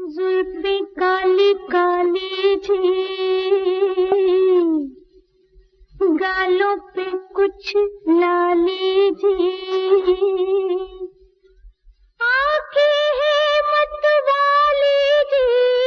जुल्फे काली काली जी, गालों पे कुछ लाली जी, आंखें हैं मतवाली जी,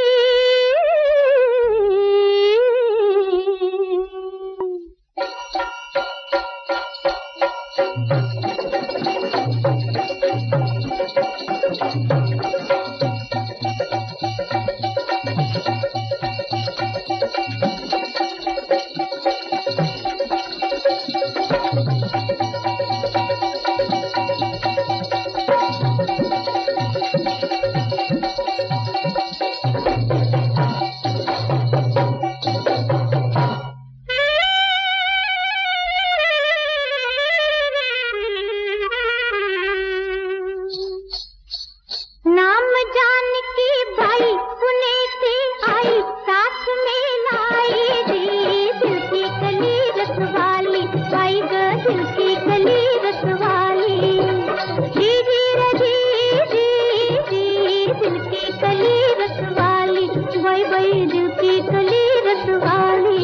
नाम जान की भाई पुणे से आई, साथ में लाई जी दिल की कली रसवाली, भाई ग दिल की कली रसवाली, जी जी रजी जी जी दिल की कली रसवाली, भाई भाई दिल की कली रसवाली।